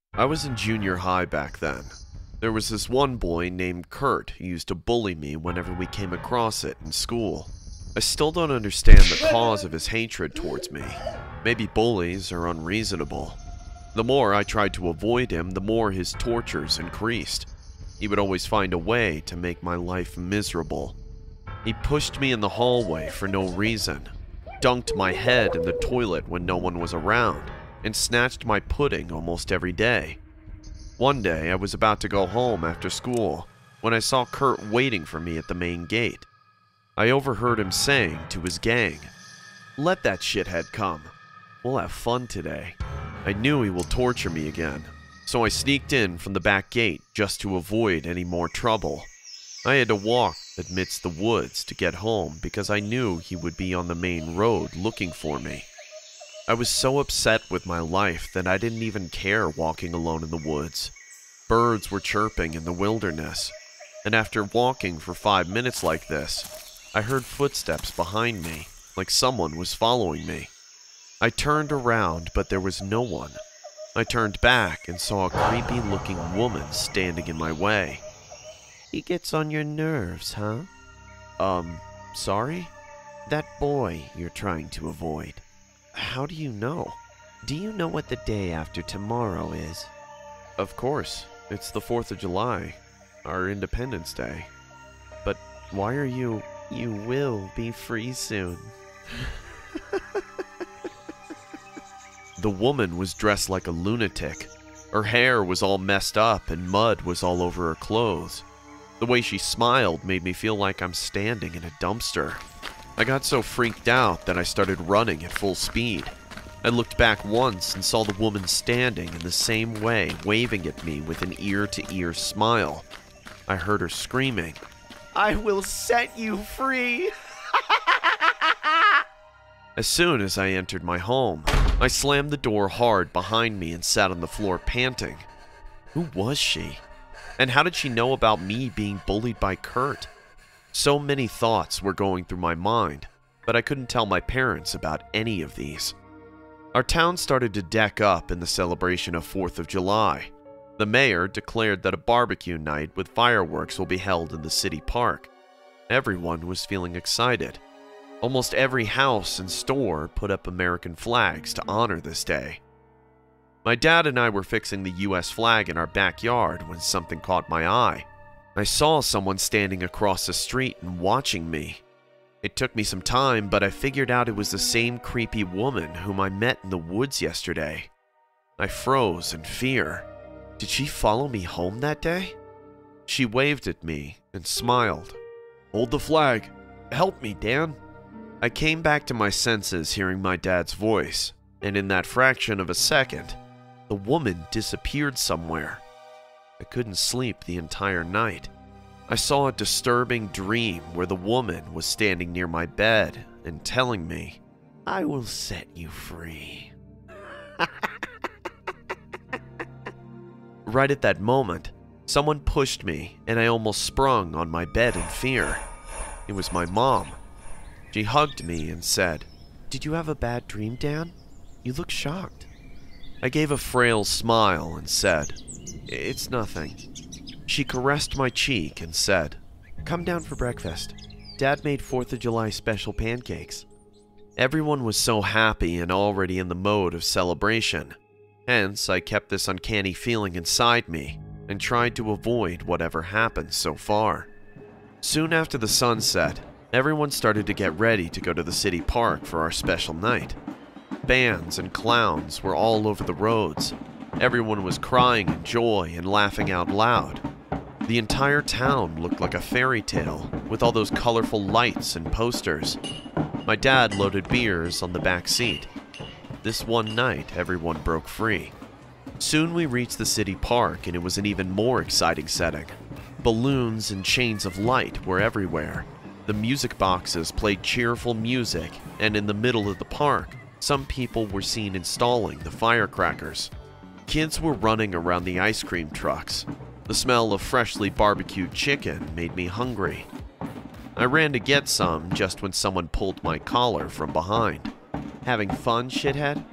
I was in junior high back then. There was this one boy named Kurt who used to bully me whenever we came across it in school. I still don't understand the cause of his hatred towards me. Maybe bullies are unreasonable. The more I tried to avoid him, the more his tortures increased. He would always find a way to make my life miserable. He pushed me in the hallway for no reason, dunked my head in the toilet when no one was around, and snatched my pudding almost every day. One day, I was about to go home after school when I saw Kurt waiting for me at the main gate. I overheard him saying to his gang, "Let that shithead come. We'll have fun today." I knew he will torture me again, so I sneaked in from the back gate just to avoid any more trouble. I had to walk amidst the woods to get home because I knew he would be on the main road looking for me. I was so upset with my life that I didn't even care walking alone in the woods. Birds were chirping in the wilderness, and after walking for 5 minutes like this, I heard footsteps behind me, like someone was following me. I turned around, but there was no one. I turned back and saw a creepy-looking woman standing in my way. "He gets on your nerves, huh?" Sorry? "That boy you're trying to avoid." "How do you know?" "Do you know what the day after tomorrow is?" "Of course. It's the 4th of July, our Independence Day. But why are you..." "You will be free soon." The woman was dressed like a lunatic. Her hair was all messed up and mud was all over her clothes. The way she smiled made me feel like I'm standing in a dumpster. I got so freaked out that I started running at full speed. I looked back once and saw the woman standing in the same way, waving at me with an ear-to-ear smile. I heard her screaming, "I will set you free!" As soon as I entered my home, I slammed the door hard behind me and sat on the floor panting. Who was she? And how did she know about me being bullied by Kurt? So many thoughts were going through my mind, but I couldn't tell my parents about any of these. Our town started to deck up in the celebration of 4th of July. The mayor declared that a barbecue night with fireworks will be held in the city park. Everyone was feeling excited. Almost every house and store put up American flags to honor this day. My dad and I were fixing the US flag in our backyard when something caught my eye. I saw someone standing across the street and watching me. It took me some time, but I figured out it was the same creepy woman whom I met in the woods yesterday. I froze in fear. Did she follow me home that day? She waved at me and smiled. "Hold the flag. Help me, Dan." I came back to my senses hearing my dad's voice, and in that fraction of a second, the woman disappeared somewhere. I couldn't sleep the entire night. I saw a disturbing dream where the woman was standing near my bed and telling me, "I will set you free." Right at that moment, someone pushed me and I almost sprung on my bed in fear. It was my mom. She hugged me and said, "Did you have a bad dream, Dan? You look shocked." I gave a frail smile and said, "It's nothing." She caressed my cheek and said, "Come down for breakfast. Dad made 4th of July special pancakes." Everyone was so happy and already in the mode of celebration. Hence, I kept this uncanny feeling inside me and tried to avoid whatever happened so far. Soon after the sun set, everyone started to get ready to go to the city park for our special night. Bands and clowns were all over the roads. Everyone was crying in joy and laughing out loud. The entire town looked like a fairy tale with all those colorful lights and posters. My dad loaded beers on the back seat. This one night, everyone broke free. Soon we reached the city park and it was an even more exciting setting. Balloons and chains of light were everywhere. The music boxes played cheerful music, and in the middle of the park, some people were seen installing the firecrackers. Kids were running around the ice cream trucks. The smell of freshly barbecued chicken made me hungry. I ran to get some just when someone pulled my collar from behind. "Having fun, shithead?"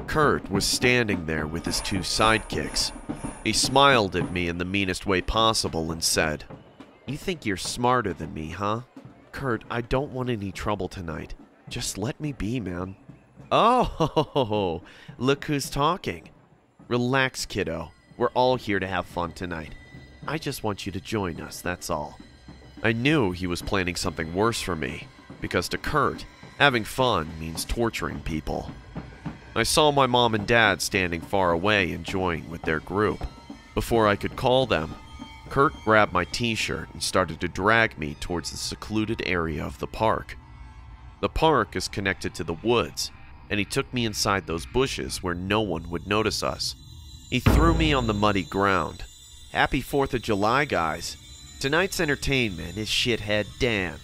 Kurt was standing there with his two sidekicks. He smiled at me in the meanest way possible and said, "You think you're smarter than me, huh? Kurt, I don't want any trouble tonight. Just let me be, man." Oh, look who's talking. Relax, kiddo. We're all here to have fun tonight. I just want you to join us, that's all. I knew he was planning something worse for me, because to Kurt, having fun means torturing people. I saw my mom and dad standing far away enjoying with their group. Before I could call them, Kurt grabbed my t-shirt and started to drag me towards the secluded area of the park. The park is connected to the woods, and he took me inside those bushes where no one would notice us. He threw me on the muddy ground. "Happy 4th of July, guys. Tonight's entertainment is Shithead Dan."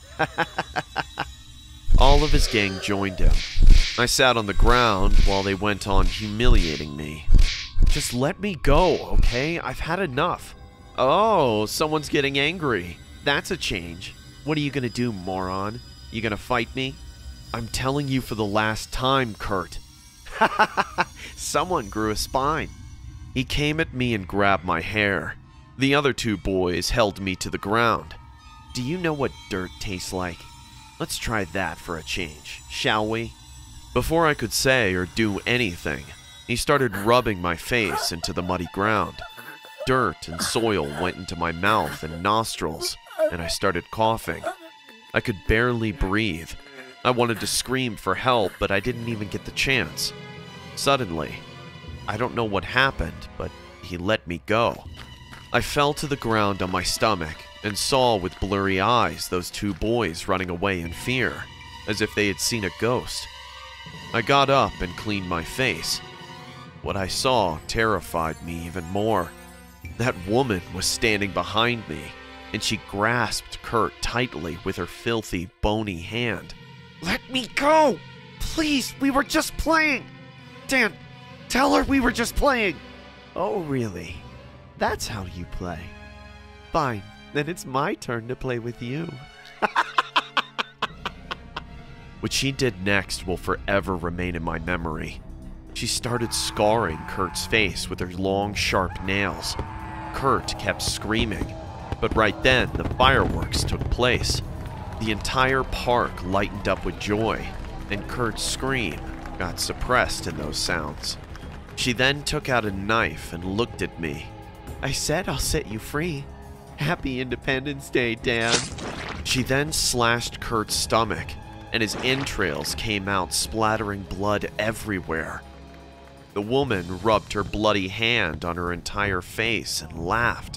All of his gang joined him. I sat on the ground while they went on humiliating me. "Just let me go, okay? I've had enough." "Oh, someone's getting angry. That's a change. What are you gonna do, moron? You gonna fight me?" "I'm telling you for the last time, Kurt." Someone grew a spine. He came at me and grabbed my hair. The other two boys held me to the ground. "Do you know what dirt tastes like? Let's try that for a change, shall we?" Before I could say or do anything, he started rubbing my face into the muddy ground. Dirt and soil went into my mouth and nostrils, and I started coughing. I could barely breathe. I wanted to scream for help, but I didn't even get the chance. Suddenly, I don't know what happened, but he let me go. I fell to the ground on my stomach and saw with blurry eyes those two boys running away in fear, as if they had seen a ghost. I got up and cleaned my face. What I saw terrified me even more. That woman was standing behind me, and she grasped Kurt tightly with her filthy, bony hand. "Let me go! Please, we were just playing! Dan, tell her we were just playing!" "Oh, really? That's how you play? Fine, then it's my turn to play with you." What she did next will forever remain in my memory. She started scarring Kurt's face with her long, sharp nails. Kurt kept screaming, but right then the fireworks took place. The entire park lightened up with joy, and Kurt's scream got suppressed in those sounds. She then took out a knife and looked at me. "I said I'll set you free. Happy Independence Day, Dan." She then slashed Kurt's stomach, and his entrails came out splattering blood everywhere. The woman rubbed her bloody hand on her entire face and laughed.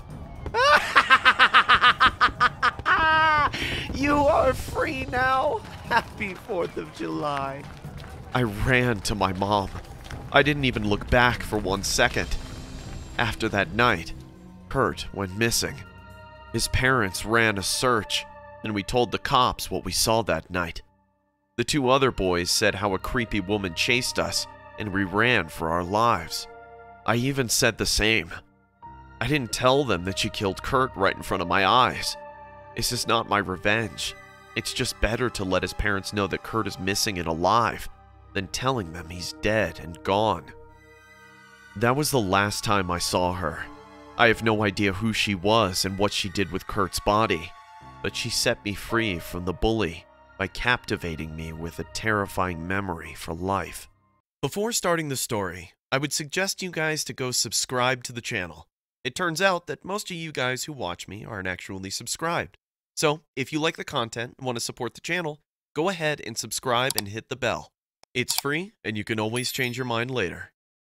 "You are free now. Happy 4th of July." I ran to my mom. I didn't even look back for 1 second. After that night, Kurt went missing. His parents ran a search, and we told the cops what we saw that night. The two other boys said how a creepy woman chased us, and we ran for our lives. I even said the same. I didn't tell them that she killed Kurt right in front of my eyes. This is not my revenge. It's just better to let his parents know that Kurt is missing and alive than telling them he's dead and gone. That was the last time I saw her. I have no idea who she was and what she did with Kurt's body, but she set me free from the bully by captivating me with a terrifying memory for life. Before starting the story, I would suggest you guys to go subscribe to the channel. It turns out that most of you guys who watch me aren't actually subscribed. So, if you like the content and want to support the channel, go ahead and subscribe and hit the bell. It's free, and you can always change your mind later.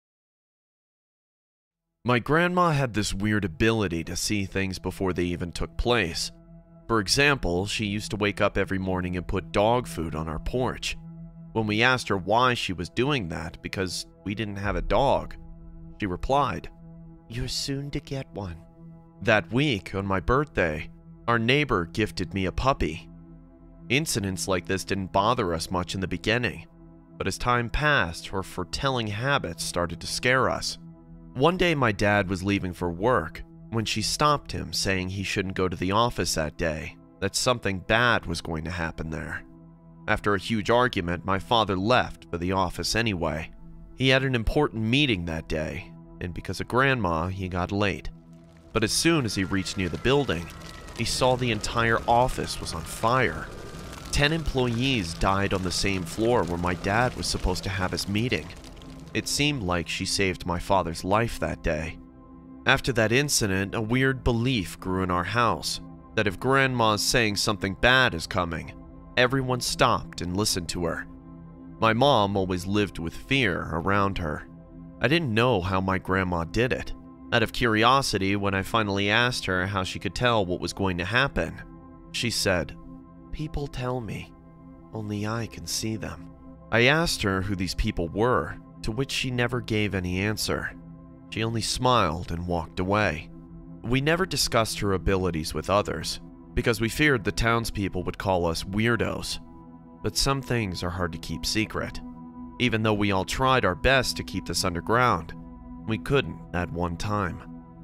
My grandma had this weird ability to see things before they even took place. For example, she used to wake up every morning and put dog food on our porch. When we asked her why she was doing that because we didn't have a dog, she replied, "You're soon to get one." That week, on my birthday, our neighbor gifted me a puppy. Incidents like this didn't bother us much in the beginning, but as time passed, her foretelling habits started to scare us. One day my dad was leaving for work when she stopped him, saying he shouldn't go to the office that day, that something bad was going to happen there. After a huge argument, my father left for the office anyway. He had an important meeting that day, and because of Grandma, he got late. But as soon as he reached near the building, he saw the entire office was on fire. 10 employees died on the same floor where my dad was supposed to have his meeting. It seemed like she saved my father's life that day. After that incident, a weird belief grew in our house that if Grandma's saying something bad is coming, everyone stopped and listened to her. My mom always lived with fear around her. I didn't know how my grandma did it. Out of curiosity, when I finally asked her how she could tell what was going to happen, she said, "People tell me, only I can see them." I asked her who these people were, to which she never gave any answer. She only smiled and walked away. We never discussed her abilities with others, because we feared the townspeople would call us weirdos. But some things are hard to keep secret. Even though we all tried our best to keep this underground, we couldn't at one time.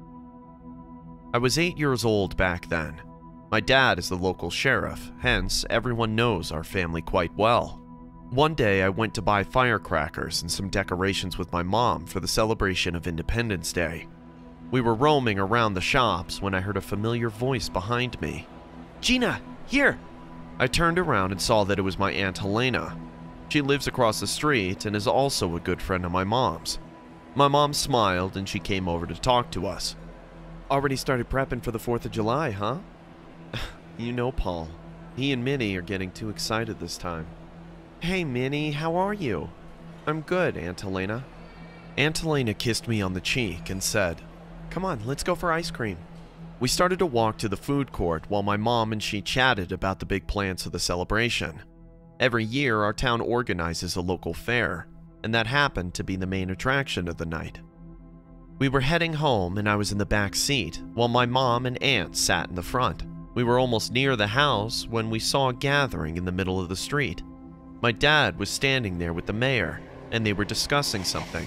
I was 8 years old back then. My dad is the local sheriff, hence everyone knows our family quite well. One day I went to buy firecrackers and some decorations with my mom for the celebration of Independence Day. We were roaming around the shops when I heard a familiar voice behind me. "Gina, here!" I turned around and saw that it was my Aunt Helena. She lives across the street and is also a good friend of my mom's. My mom smiled and she came over to talk to us. "Already started prepping for the 4th of July, huh?" "You know Paul. He and Minnie are getting too excited this time." "Hey Minnie, how are you?" "I'm good, Aunt Helena." Aunt Helena kissed me on the cheek and said, "Come on, let's go for ice cream." We started to walk to the food court while my mom and she chatted about the big plans of the celebration. Every year, our town organizes a local fair, and that happened to be the main attraction of the night. We were heading home and I was in the back seat, while my mom and aunt sat in the front. We were almost near the house when we saw a gathering in the middle of the street. My dad was standing there with the mayor, and they were discussing something.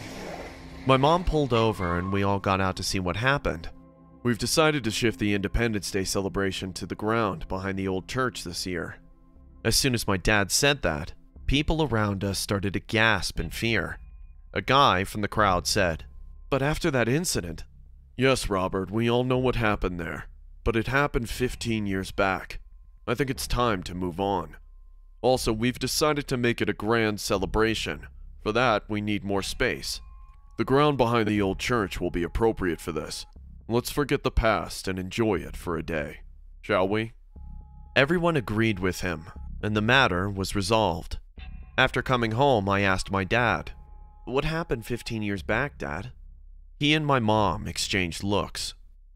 My mom pulled over and we all got out to see what happened. "We've decided to shift the Independence Day celebration to the ground behind the old church this year." As soon as my dad said that, people around us started to gasp in fear. A guy from the crowd said, "But after that incident..." "Yes, Robert, we all know what happened there, but it happened 15 years back. I think it's time to move on. Also, we've decided to make it a grand celebration. For that, we need more space. The ground behind the old church will be appropriate for this. Let's forget the past and enjoy it for a day, shall we?" Everyone agreed with him, and the matter was resolved. After coming home, I asked my dad, "What happened 15 years back, Dad?" He and my mom exchanged looks.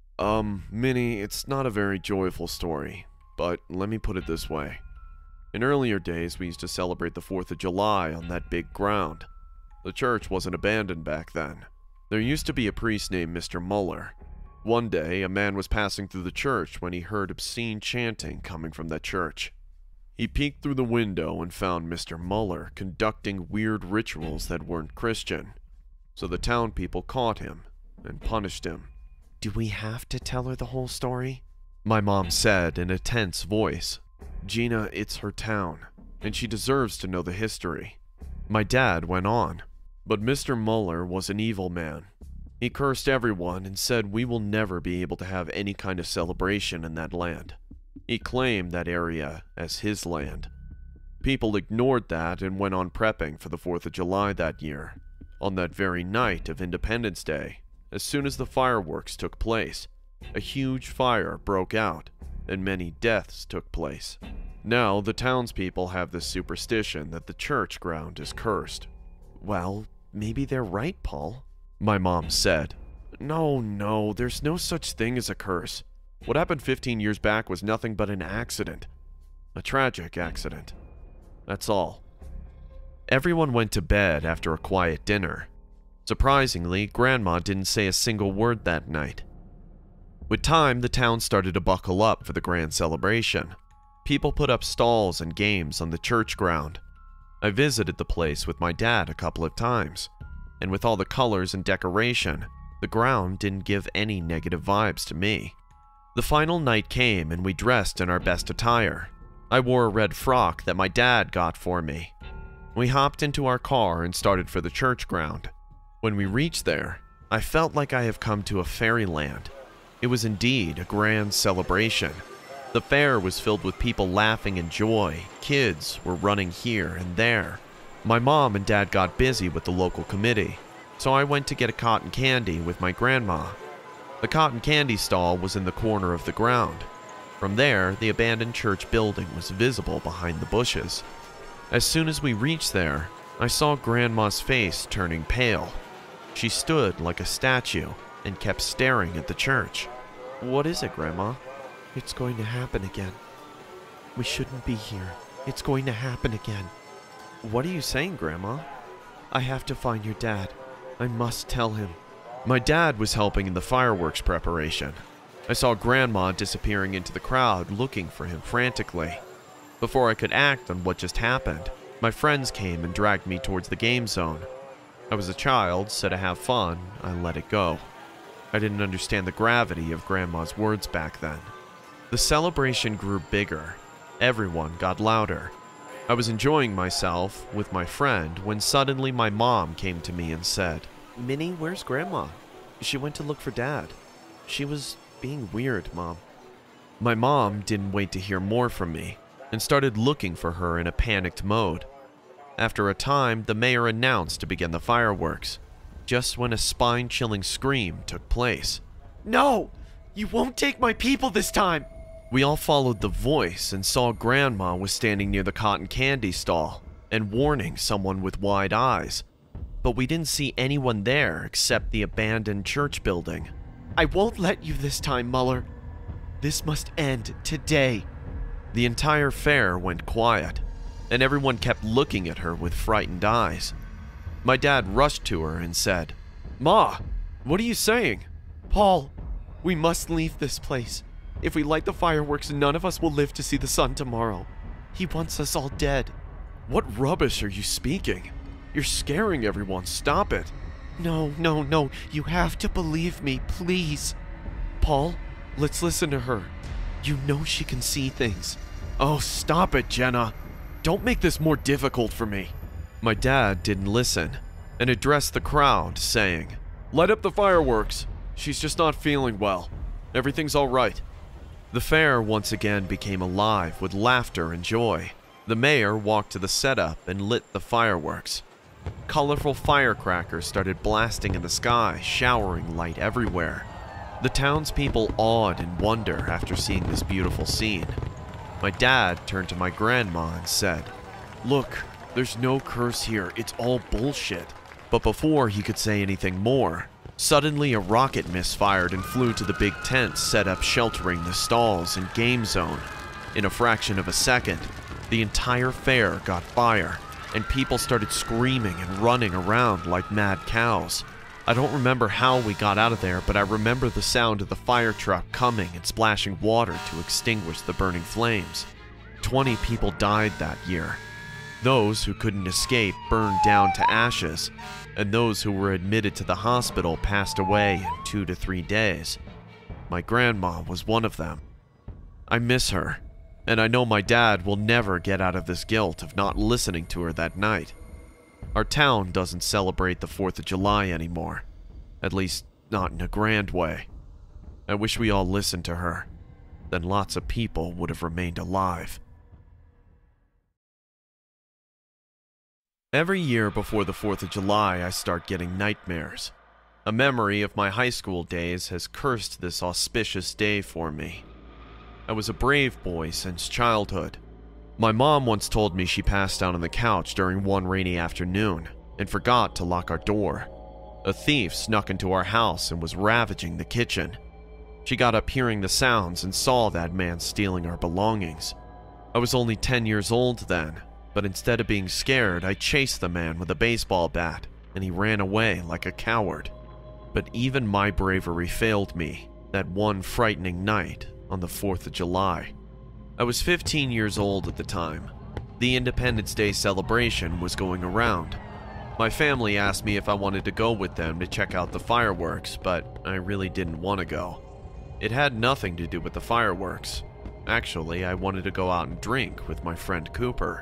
Minnie, it's not a very joyful story, but let me put it this way. In earlier days, we used to celebrate the 4th of July on that big ground. The church wasn't abandoned back then. There used to be a priest named Mr. Muller. One day, a man was passing through the church when he heard obscene chanting coming from that church. He peeked through the window and found Mr. Muller conducting weird rituals that weren't Christian. So the town people caught him and punished him. "Do we have to tell her the whole story?" my mom said in a tense voice. "Gina, it's her town, and she deserves to know the history." My dad went on, "But Mr. Muller was an evil man. He cursed everyone and said we will never be able to have any kind of celebration in that land. He claimed that area as his land. People ignored that and went on prepping for the 4th of July that year. On that very night of Independence Day, as soon as the fireworks took place, a huge fire broke out, and many deaths took place. Now, the townspeople have this superstition that the church ground is cursed." "Well, maybe they're right, Paul," my mom said. No, there's no such thing as a curse. What happened 15 years back was nothing but an accident. A tragic accident. That's all." Everyone went to bed after a quiet dinner. Surprisingly, Grandma didn't say a single word that night. With time, the town started to buckle up for the grand celebration. People put up stalls and games on the church ground. I visited the place with my dad a couple of times, and with all the colors and decoration, the ground didn't give any negative vibes to me. The final night came and we dressed in our best attire. I wore a red frock that my dad got for me. We hopped into our car and started for the church ground. When we reached there, I felt like I have come to a fairyland. It was indeed a grand celebration. The fair was filled with people laughing in joy. Kids were running here and there. My mom and dad got busy with the local committee, so I went to get a cotton candy with my grandma. The cotton candy stall was in the corner of the ground. From there, the abandoned church building was visible behind the bushes. As soon as we reached there, I saw Grandma's face turning pale. She stood like a statue and kept staring at the church. "What is it, Grandma?" "It's going to happen again. We shouldn't be here. It's going to happen again." "What are you saying, Grandma?" "I have to find your dad. I must tell him." My dad was helping in the fireworks preparation. I saw Grandma disappearing into the crowd, looking for him frantically. Before I could act on what just happened, my friends came and dragged me towards the game zone. I was a child, so to have fun, I let it go. I didn't understand the gravity of Grandma's words back then. The celebration grew bigger. Everyone got louder. I was enjoying myself with my friend when suddenly my mom came to me and said, "Minnie, where's Grandma? She went to look for Dad. She was being weird, Mom." My mom didn't wait to hear more from me and started looking for her in a panicked mode. After a time, the mayor announced to begin the fireworks, just when a spine-chilling scream took place. "No! You won't take my people this time!" We all followed the voice and saw Grandma was standing near the cotton candy stall and warning someone with wide eyes. But we didn't see anyone there except the abandoned church building. "I won't let you this time, Muller. This must end today." The entire fair went quiet, and everyone kept looking at her with frightened eyes. My dad rushed to her and said, "Ma, what are you saying?" "Paul, we must leave this place. If we light the fireworks, none of us will live to see the sun tomorrow. He wants us all dead." "What rubbish are you speaking? You're scaring everyone. Stop it." No. You have to believe me, please." "Paul, let's listen to her. You know she can see things." "Oh, stop it, Jenna. Don't make this more difficult for me." My dad didn't listen and addressed the crowd, saying, "Light up the fireworks. She's just not feeling well. Everything's all right." The fair once again became alive with laughter and joy. The mayor walked to the setup and lit the fireworks. Colorful firecrackers started blasting in the sky, showering light everywhere. The townspeople awed in wonder after seeing this beautiful scene. My dad turned to my grandma and said, "Look, there's no curse here, it's all bullshit." But before he could say anything more, suddenly a rocket misfired and flew to the big tent set up sheltering the stalls and game zone. In a fraction of a second, the entire fair got fire, and people started screaming and running around like mad cows. I don't remember how we got out of there, but I remember the sound of the fire truck coming and splashing water to extinguish the burning flames. 20 people died that year. Those who couldn't escape burned down to ashes, and those who were admitted to the hospital passed away in 2 to 3 days. My grandma was one of them. I miss her, and I know my dad will never get out of this guilt of not listening to her that night. Our town doesn't celebrate the 4th of July anymore, at least not in a grand way. I wish we all listened to her, then lots of people would have remained alive. Every year before the 4th of July, I start getting nightmares. A memory of my high school days has cursed this auspicious day for me. I was a brave boy since childhood. My mom once told me she passed out on the couch during one rainy afternoon and forgot to lock our door. A thief snuck into our house and was ravaging the kitchen. She got up hearing the sounds and saw that man stealing our belongings. I was only 10 years old then, but instead of being scared, I chased the man with a baseball bat, and he ran away like a coward. But even my bravery failed me that one frightening night on the 4th of July. I was 15 years old at the time. The Independence Day celebration was going around. My family asked me if I wanted to go with them to check out the fireworks, but I really didn't want to go. It had nothing to do with the fireworks. Actually, I wanted to go out and drink with my friend Cooper.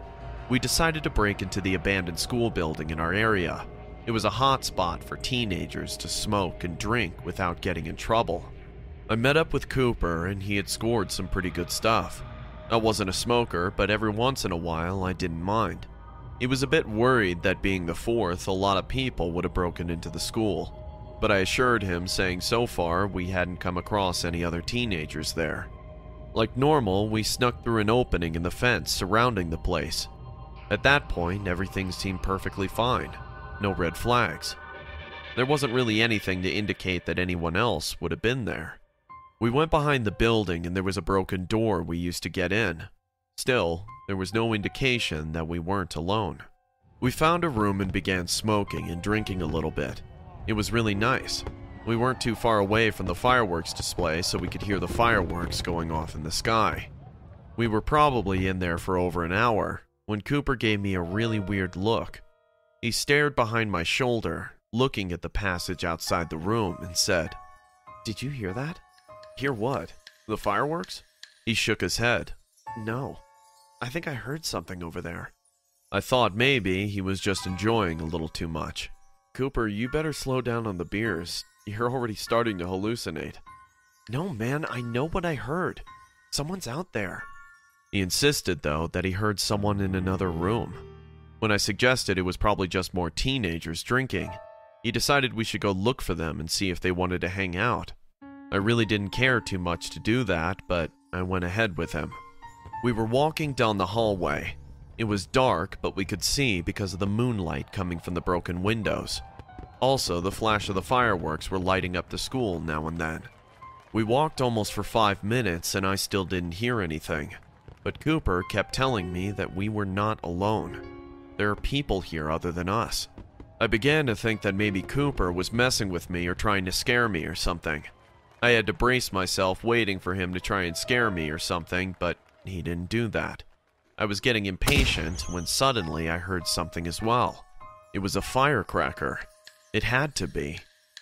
We decided to break into the abandoned school building in our area. It was a hot spot for teenagers to smoke and drink without getting in trouble. I met up with Cooper and he had scored some pretty good stuff. I wasn't a smoker, but every once in a while I didn't mind. He was a bit worried that being the fourth, a lot of people would have broken into the school, but I assured him, saying so far we hadn't come across any other teenagers there. Like normal, we snuck through an opening in the fence surrounding the place. At that point, everything seemed perfectly fine. No red flags. There wasn't really anything to indicate that anyone else would have been there. We went behind the building and there was a broken door we used to get in. Still, there was no indication that we weren't alone. We found a room and began smoking and drinking a little bit. It was really nice. We weren't too far away from the fireworks display, so we could hear the fireworks going off in the sky. We were probably in there for over an hour when Cooper gave me a really weird look. He stared behind my shoulder, looking at the passage outside the room, and said, "Did you hear that?" "Hear what? The fireworks?" He shook his head. "No. I think I heard something over there." I thought maybe he was just enjoying a little too much. "Cooper, you better slow down on the beers. You're already starting to hallucinate." "No, man, I know what I heard. Someone's out there." He insisted, though, that he heard someone in another room. When I suggested it was probably just more teenagers drinking, he decided we should go look for them and see if they wanted to hang out. I really didn't care too much to do that, but I went ahead with him. We were walking down the hallway. It was dark, but we could see because of the moonlight coming from the broken windows. Also, the flash of the fireworks were lighting up the school now and then. We walked almost for 5 minutes and I still didn't hear anything. But Cooper kept telling me that we were not alone. There are people here other than us. I began to think that maybe Cooper was messing with me or trying to scare me or something. I had to brace myself waiting for him to try and scare me or something, but he didn't do that. I was getting impatient when suddenly I heard something as well. It was a firecracker. It had to be.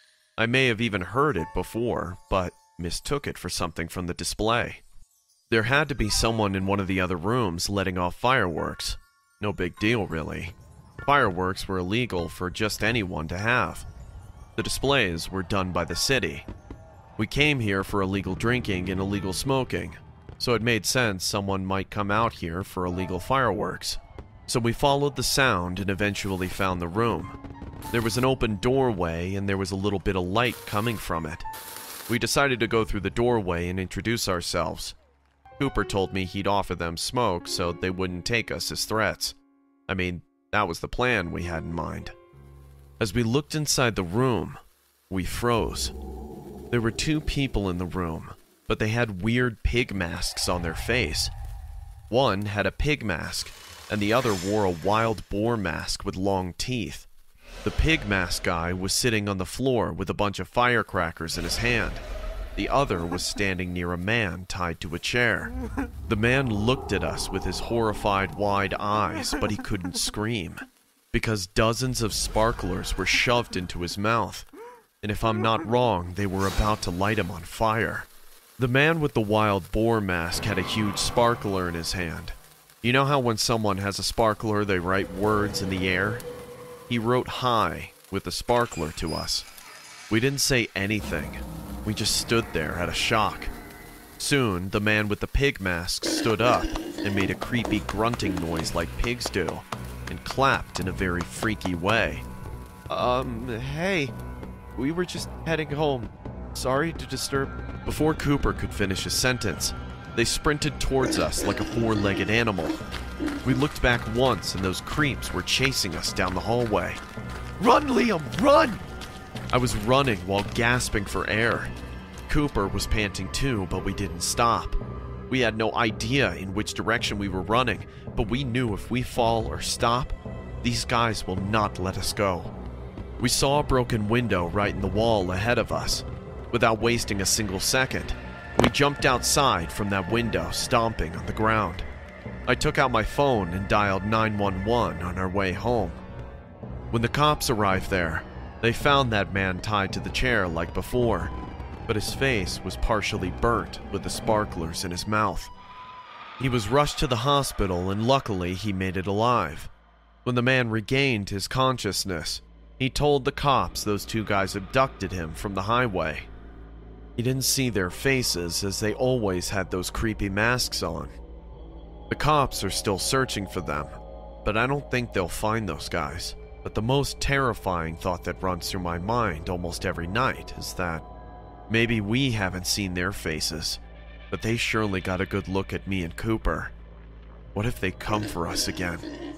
I may have even heard it before, but mistook it for something from the display. There had to be someone in one of the other rooms letting off fireworks. No big deal, really. Fireworks were illegal for just anyone to have. The displays were done by the city. We came here for illegal drinking and illegal smoking, so it made sense someone might come out here for illegal fireworks. So we followed the sound and eventually found the room. There was an open doorway and there was a little bit of light coming from it. We decided to go through the doorway and introduce ourselves. Cooper told me he'd offer them smoke so they wouldn't take us as threats. I mean, that was the plan we had in mind. As we looked inside the room, we froze. There were 2 people in the room, but they had weird pig masks on their face. One had a pig mask, and the other wore a wild boar mask with long teeth. The pig mask guy was sitting on the floor with a bunch of firecrackers in his hand. The other was standing near a man tied to a chair. The man looked at us with his horrified wide eyes, but he couldn't scream, because dozens of sparklers were shoved into his mouth, and if I'm not wrong, they were about to light him on fire. The man with the wild boar mask had a huge sparkler in his hand. You know how when someone has a sparkler, they write words in the air? He wrote "hi" with the sparkler to us. We didn't say anything. We just stood there at a shock. Soon, the man with the pig mask stood up and made a creepy grunting noise like pigs do, and clapped in a very freaky way. Hey, we were just heading home. Sorry to disturb." Before Cooper could finish his sentence, they sprinted towards us like a 4-legged animal. We looked back once and those creeps were chasing us down the hallway. "Run, Liam, run!" I was running while gasping for air. Cooper was panting too, but we didn't stop. We had no idea in which direction we were running, but we knew if we fall or stop, these guys will not let us go. We saw a broken window right in the wall ahead of us. Without wasting a single second, we jumped outside from that window, stomping on the ground. I took out my phone and dialed 911 on our way home. When the cops arrived there, they found that man tied to the chair like before, but his face was partially burnt with the sparklers in his mouth. He was rushed to the hospital and luckily he made it alive. When the man regained his consciousness, he told the cops those two guys abducted him from the highway. He didn't see their faces as they always had those creepy masks on. The cops are still searching for them, but I don't think they'll find those guys. But the most terrifying thought that runs through my mind almost every night is that maybe we haven't seen their faces, but they surely got a good look at me and Cooper. What if they come for us again?